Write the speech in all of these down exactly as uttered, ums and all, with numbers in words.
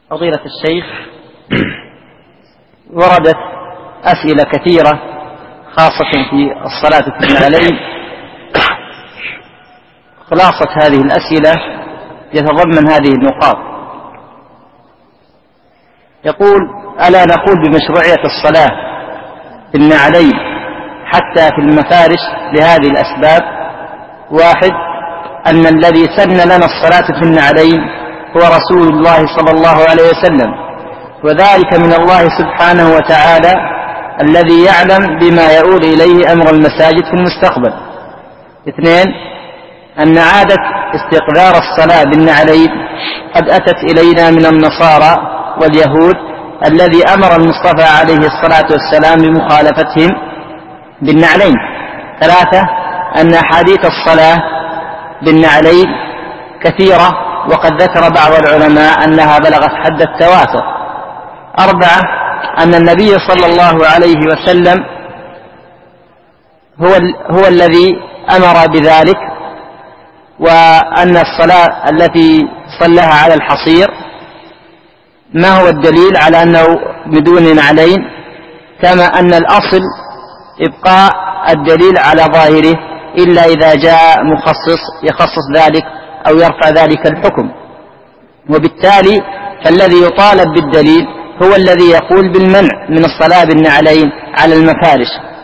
فضيلة الشيخ، وردت أسئلة كثيرة خاصة في الصلاة في النعلين. خلاصة هذه الأسئلة يتضمن هذه النقاط. يقول: ألا نقول بمشروعية الصلاة في النعلين حتى في المفارش لهذه الأسباب؟ واحد: أن الذي سن لنا الصلاة في النعلين هو رسول الله صلى الله عليه وسلم، وذلك من الله سبحانه وتعالى الذي يعلم بما يؤول إليه أمر المساجد في المستقبل. اثنين: أن عادة استقذار الصلاة بالنعلين قد أتت إلينا من النصارى واليهود الذي أمر المصطفى عليه الصلاة والسلام بمخالفتهم بالنعلين. ثلاثة: أن أحاديث الصلاة بالنعلين كثيرة، وقد ذكر بعض العلماء أنها بلغت حد التواتر. أربعة: أن النبي صلى الله عليه وسلم هو, هو الذي أمر بذلك، وأن الصلاة التي صلىها على الحصير ما هو الدليل على أنه بدون نعلين، كما أن الأصل إبقاء الدليل على ظاهره إلا إذا جاء مخصص يخصص ذلك أو يرفع ذلك الحكم، وبالتالي فالذي يطالب بالدليل هو الذي يقول بالمنع من الصلاة بالنعلين على المفارش.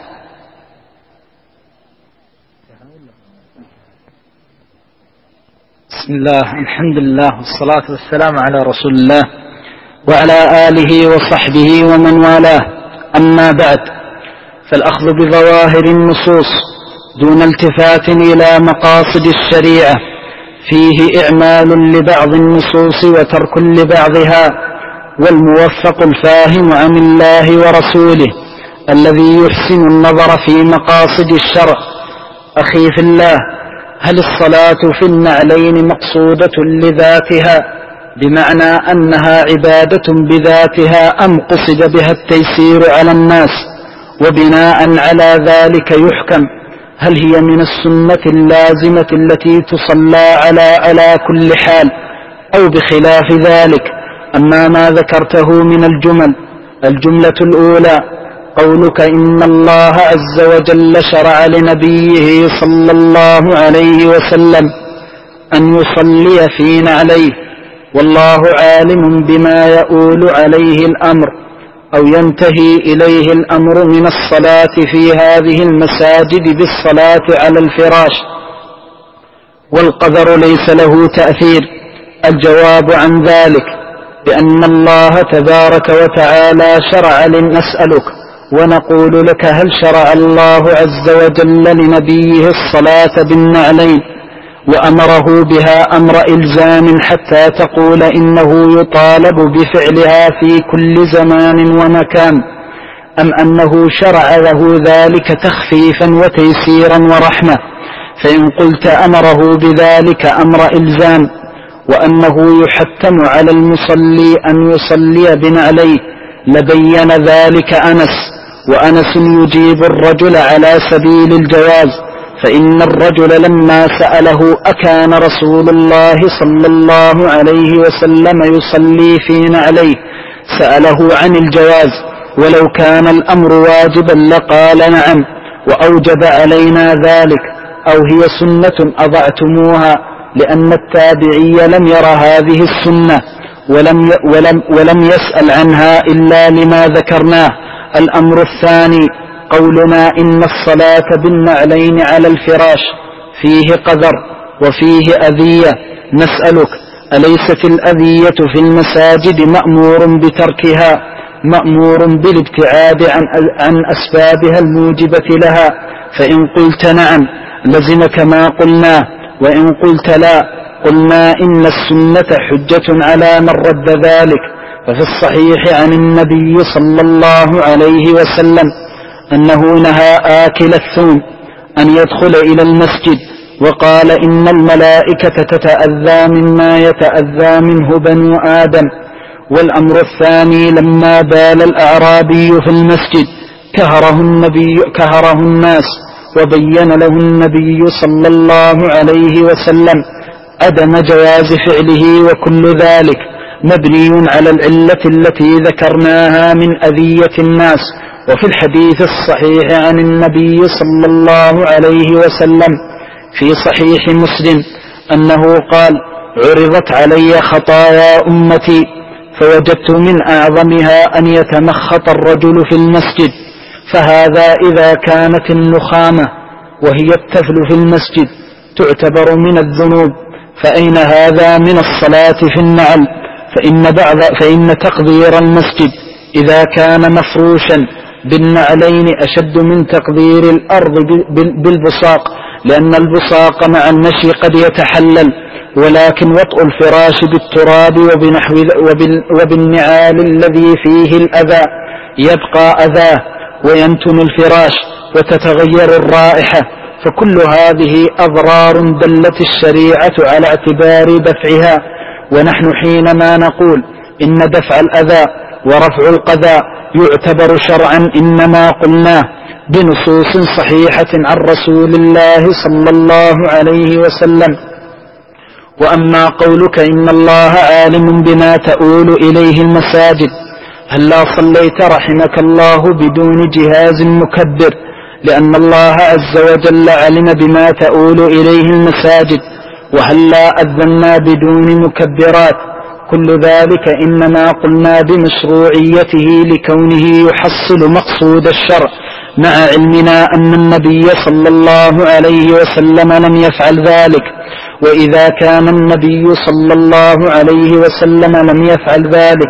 بسم الله، الحمد لله، والصلاة والسلام على رسول الله وعلى آله وصحبه ومن والاه. أما بعد، فالأخذ بظواهر النصوص دون التفات إلى مقاصد الشريعة فيه إعمال لبعض النصوص وترك لبعضها، والموفق الفاهم عن الله ورسوله الذي يحسن النظر في مقاصد الشرع. أخي في الله، هل الصلاة في النعلين مقصودة لذاتها بمعنى أنها عبادة بذاتها، أم قصد بها التيسير على الناس وبناء على ذلك يحكم هل هي من السنة اللازمة التي تصلى على على كل حال أو بخلاف ذلك؟ أما ما ذكرته من الجمل، الجملة الأولى قولك إن الله عز وجل شرع لنبيه صلى الله عليه وسلم أن يصلي في نعليه، والله عالم بما يؤول عليه الأمر أو ينتهي إليه الأمر من الصلاة في هذه المساجد بالصلاة على الفراش، والقدر ليس له تأثير. الجواب عن ذلك بأن الله تبارك وتعالى شرع لنسألك ونقول لك: هل شرع الله عز وجل لنبيه الصلاة بالنعلين وأمره بها أمر إلزام حتى تقول إنه يطالب بفعلها في كل زمان ومكان، أم أنه شرع له ذلك تخفيفا وتيسيرا ورحمة؟ فإن قلت أمره بذلك أمر إلزام وأنه يحتم على المصلي أن يصلي بنعليه لبين ذلك أنس، وأنس يجيب الرجل على سبيل الجواز، فإن الرجل لما سأله أكان رسول الله صلى الله عليه وسلم يصلي في نعليه سأله عن الجواز، ولو كان الأمر واجبا لقال نعم وأوجب علينا ذلك، أو هي سنة أضعتموها، لأن التابعي لم يرى هذه السنة ولم, ولم, ولم يسأل عنها إلا لما ذكرناه. الأمر الثاني قولنا إن الصلاة بالنعلين على الفراش فيه قدر وفيه أذية. نسألك: أليست الأذية في المساجد مأمور بتركها، مأمور بالابتعاد عن, عن أسبابها الموجبة لها؟ فإن قلت نعم لزمك ما قلناه، وإن قلت لا قلنا إن السنة حجة على من رد ذلك. ففي الصحيح عن النبي صلى الله عليه وسلم أنه نهى آكل الثوم أن يدخل إلى المسجد، وقال إن الملائكة تتأذى مما يتأذى منه بنو آدم. والأمر الثاني لما بال الأعرابي في المسجد كهره النبي كهره الناس، وبين له النبي صلى الله عليه وسلم عدم جواز فعله وكل ذلك. مبني على العلة التي ذكرناها من أذية الناس. وفي الحديث الصحيح عن النبي صلى الله عليه وسلم في صحيح مسلم أنه قال: عرضت علي خطايا أمتي فوجدت من أعظمها أن يتمخط الرجل في المسجد، فهذا إذا كانت النخامة وهي التفل في المسجد تعتبر من الذنوب، فأين هذا من الصلاة في النعل؟ فإن, بعض فإن تقدير المسجد إذا كان مفروشا بالنعلين أشد من تقدير الأرض بالبصاق، لأن البصاق مع المشي قد يتحلل، ولكن وطء الفراش بالتراب وبنحو وبالنعال الذي فيه الأذى يبقى أذاه وينتن الفراش وتتغير الرائحة، فكل هذه أضرار دلت الشريعة على اعتبار دفعها. ونحن حينما نقول إن دفع الأذى ورفع القذى يعتبر شرعا إنما قلناه بنصوص صحيحة عن رسول الله صلى الله عليه وسلم. وأما قولك إن الله عالم بما تؤول إليه المساجد، هلا صليت رحمك الله بدون جهاز مكبر؟ لأن الله عز وجل علم بما تؤول إليه المساجد. وهلا أذنا بدون مكبرات؟ كل ذلك إنما قلنا بمشروعيته لكونه يحصل مقصود الشرع، مع علمنا أن النبي صلى الله عليه وسلم لم يفعل ذلك. وإذا كان النبي صلى الله عليه وسلم لم يفعل ذلك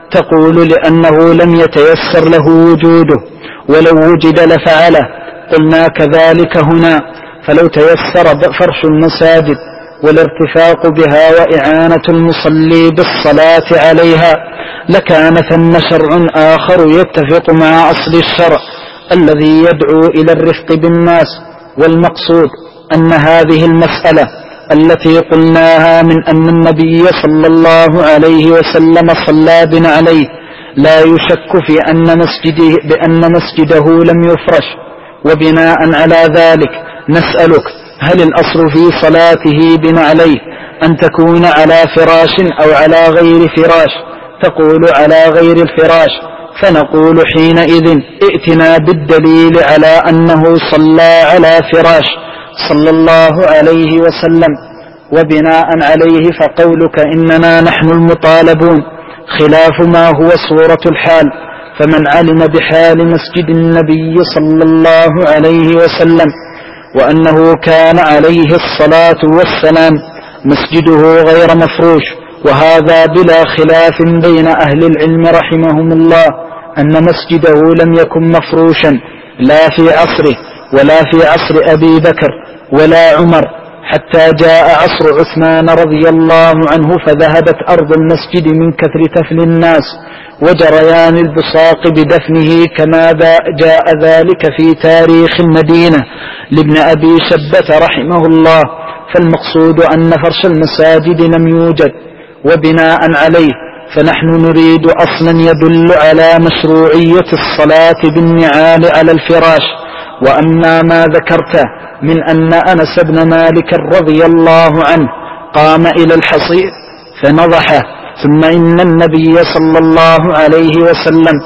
تقول لأنه لم يتيسر له وجوده، ولو وجد لفعله. قلنا كذلك هنا، فلو تيسر فرش المساجد والارتفاق بها وإعانة المصلي بالصلاة عليها لكان ثم شرع آخر يتفق مع أصل الشرع الذي يدعو إلى الرفق بالناس. والمقصود أن هذه المسألة التي قلناها من أن النبي صلى الله عليه وسلم صلى بنا عليه لا يشك في أن مسجده بأن مسجده لم يفرش. وبناء على ذلك نسألك: هل الأصل في صلاته بنا عليه أن تكون على فراش أو على غير فراش؟ تقول على غير الفراش، فنقول حينئذ ائتنا بالدليل على أنه صلى على فراش صلى الله عليه وسلم. وبناء عليه فقولك إننا نحن المطالبون خلاف ما هو صورة الحال. فمن علم بحال مسجد النبي صلى الله عليه وسلم وأنه كان عليه الصلاة والسلام مسجده غير مفروش، وهذا بلا خلاف بين أهل العلم رحمهم الله أن مسجده لم يكن مفروشا لا في عصره ولا في عصر أبي بكر ولا عمر، حتى جاء عصر عثمان رضي الله عنه فذهبت أرض المسجد من كثر تفل الناس وجريان البصاق بدفنه، كما جاء ذلك في تاريخ المدينة لابن أبي شبة رحمه الله. فالمقصود أن فرش المساجد لم يوجد. وبناء عليه فنحن نريد أصلا يدل على مشروعية الصلاة بالنعال على الفراش. وأما ما ذكرت من أن أنس بن مالك رضي الله عنه قام إلى الحصير فنضحه، ثم إن النبي صلى الله عليه وسلم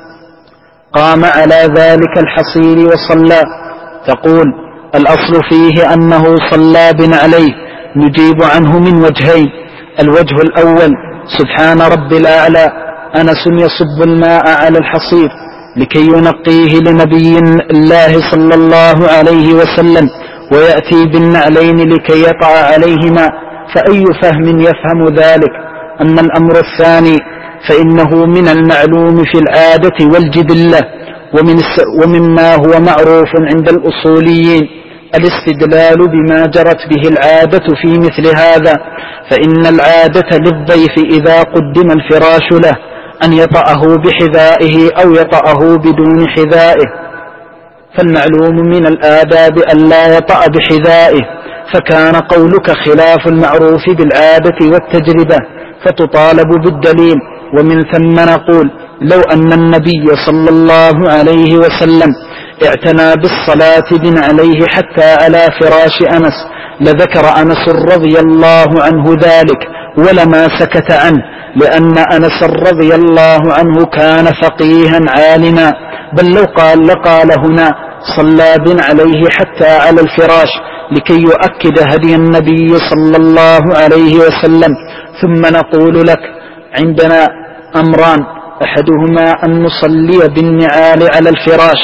قام على ذلك الحصير وصلى، تقول الأصل فيه أنه صلى بن عليه. نجيب عنه من وجهين: الوجه الأول سبحان رب الأعلى، أنس يصب الماء على الحصير لكي ينقيه لنبي الله صلى الله عليه وسلم، ويأتي بالنعلين لكي يطع عليهما، فأي فهم يفهم ذلك؟ أما الأمر الثاني فإنه من المعلوم في العادة والجبلة ومن ومما هو معروف عند الأصوليين الاستدلال بما جرت به العادة في مثل هذا. فإن العادة للضيف إذا قدم الفراش له أن يطأه بحذائه أو يطأه بدون حذائه، فالمعلوم من الآداب أن لا يطأ بحذائه، فكان قولك خلاف المعروف بالعادة والتجربة، فتطالب بالدليل. ومن ثم نقول لو أن النبي صلى الله عليه وسلم اعتنى بالصلاة بن عليه حتى على فراش أنس لذكر أنس رضي الله عنه ذلك ولما سكت عنه، لأن أنس رضي الله عنه كان فقيها عالما، بل لو قال لقال هنا صلى بن عليه حتى على الفراش لكي يؤكد هدي النبي صلى الله عليه وسلم. ثم نقول لك عندنا أمران، أحدهما أن نصلي بالنعال على الفراش،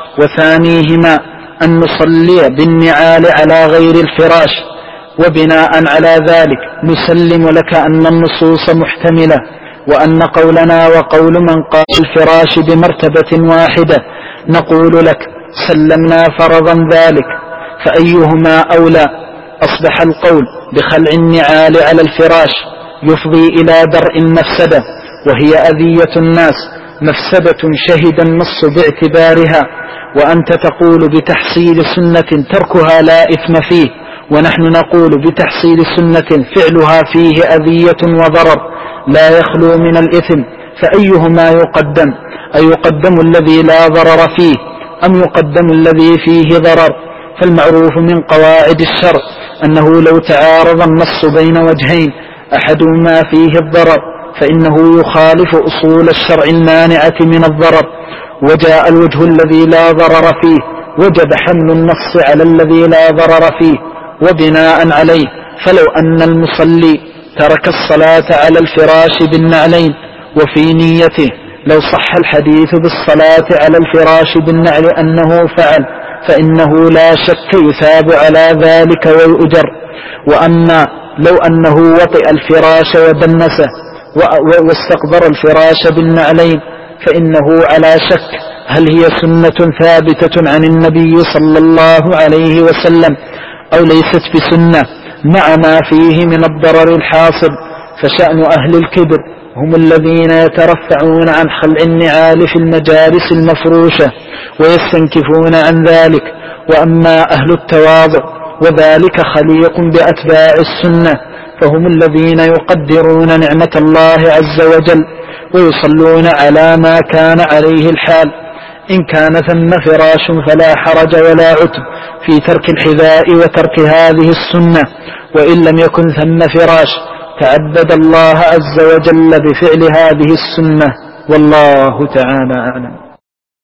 وثانيهما أن نصلي بالنعال على غير الفراش. وبناء على ذلك نسلم لك أن النصوص محتملة، وأن قولنا وقول من قال الفراش بمرتبة واحدة نقول لك سلمنا فرضا ذلك، فأيهما أولى؟ أصبح القول بخلع النعال على الفراش يفضي إلى درء المفسدة، وهي أذية الناس، مفسدة شهد النص باعتبارها، وأنت تقول بتحصيل سنة تركها لا إثم فيه، ونحن نقول بتحصيل سنة فعلها فيه أذية وضرر لا يخلو من الإثم، فأيهما يقدم؟ أيقدم الذي لا ضرر فيه أم يقدم الذي فيه ضرر؟ فالمعروف من قواعد الشرع أنه لو تعارض النص بين وجهين أحدهما فيه الضرر فإنه يخالف أصول الشرع المانعة من الضرر، وجاء الوجه الذي لا ضرر فيه وجب حمل النص على الذي لا ضرر فيه. وبناء عليه فلو أن المصلي ترك الصلاة على الفراش بالنعلين وفي نيته لو صح الحديث بالصلاة على الفراش بالنعل أنه فعل، فإنه لا شك يثاب على ذلك ويؤجر. وأما لو أنه وطئ الفراش ودنسه واستقبر الفراش بالنعلين فإنه على شك هل هي سنة ثابتة عن النبي صلى الله عليه وسلم أو ليست بسنة، مع ما فيه من الضرر الحاصل. فشأن أهل الكبر هم الذين يترفعون عن خلع النعال في المجالس المفروشة ويستنكفون عن ذلك، وأما أهل التواضع وذلك خليق بأتباع السنة فهم الذين يقدرون نعمة الله عز وجل ويصلون على ما كان عليه الحال. إن كان ثم فراش فلا حرج ولا عتب في ترك الحذاء وترك هذه السنة، وإن لم يكن ثم فراش تعبد الله عز وجل بفعل هذه السنة، والله تعالى أعلم.